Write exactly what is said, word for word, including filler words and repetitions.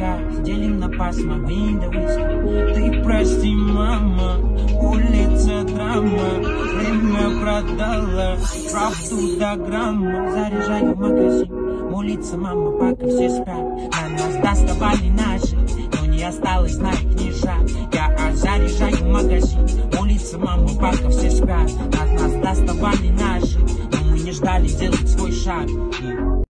пока делим на пасма, виндовис. Ты прости, мама, улица драма, время продала, правду до грамма. Заряжаю магазин, молится мама, пока все спят. На нас доставали наши, но не осталось на их ни шаг. Я заряжаю магазин, молится мама, пока все спят. От нас доставали наши, но мы не ждали делать свой шаг.